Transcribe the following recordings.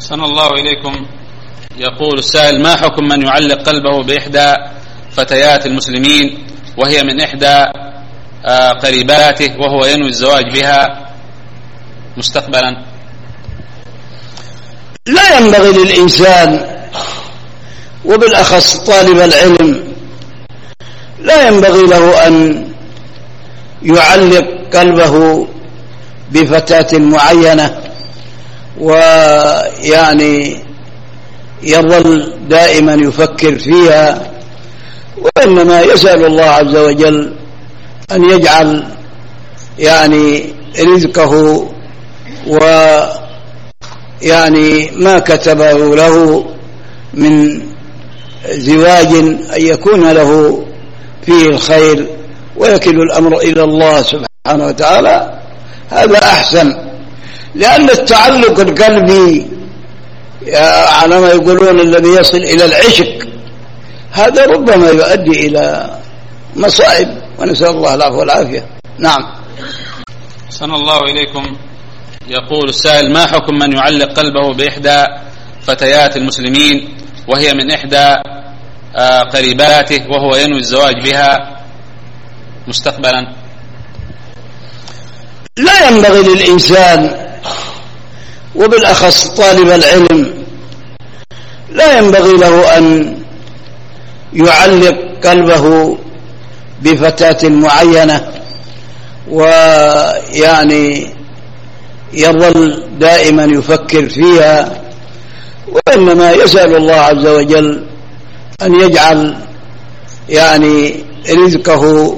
أحسن الله إليكم. يقول السائل: ما حكم من يعلق قلبه بإحدى فتيات المسلمين وهي من إحدى قريباته وهو ينوي الزواج بها مستقبلا؟ لا ينبغي للإنسان وبالأخص طالب العلم لا ينبغي له أن يعلق قلبه بفتاة معينة ويعني يظل دائما يفكر فيها، وإنما يسأل الله عز وجل أن يجعل يعني رزقه ويعني ما كتبه له من زواج أن يكون له فيه الخير ويكل الأمر إلى الله سبحانه وتعالى. هذا أحسن، لأن التعلق القلبي على ما يقولون الذي يصل إلى العشق هذا ربما يؤدي إلى مصائب، ونسأل الله العفو والعافية. نعم. أحسن الله إليكم. يقول السائل: ما حكم من يعلق قلبه بإحدى فتيات المسلمين وهي من إحدى قريباته وهو ينوي الزواج بها مستقبلا؟ لا ينبغي للإنسان وبالأخص طالب العلم لا ينبغي له أن يعلق قلبه بفتاة معينة ويعني يظل دائما يفكر فيها، وإنما يسأل الله عز وجل أن يجعل يعني رزقه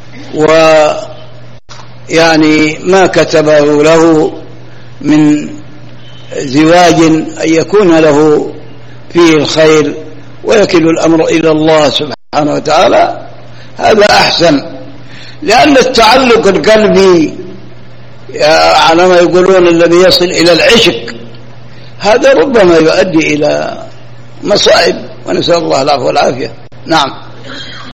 ويعني ما كتبه له من زواج أن يكون له فيه الخير ويكل الأمر إلى الله سبحانه وتعالى. هذا أحسن، لأن التعلق القلبي على ما يقولون الذي يصل إلى العشق هذا ربما يؤدي إلى مصائب، ونسأل الله العفو والعافية. نعم.